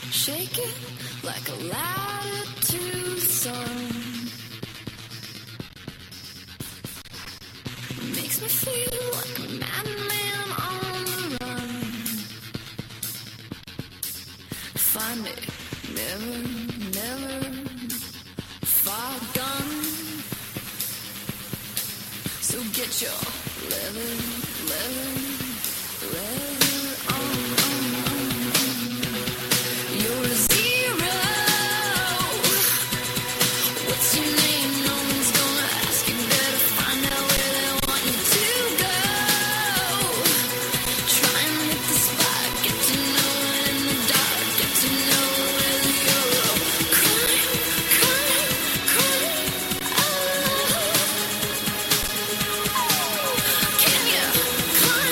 Shake it like a ladder to the sun. Makes me feel like a madman on the run. Find it, never far gone. So get your leather on. You're a zero. What's your name? No one's gonna ask. You better find out where they want you to go. Try and hit the spot. Get to know it in the dark. Get to know where the hero. Climb. Can you climb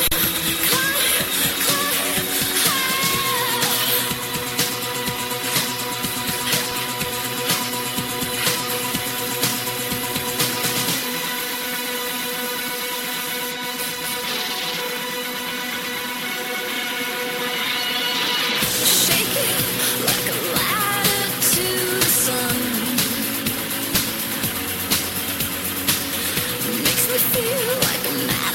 Shake it like a ladder to the sun. Makes me feel like a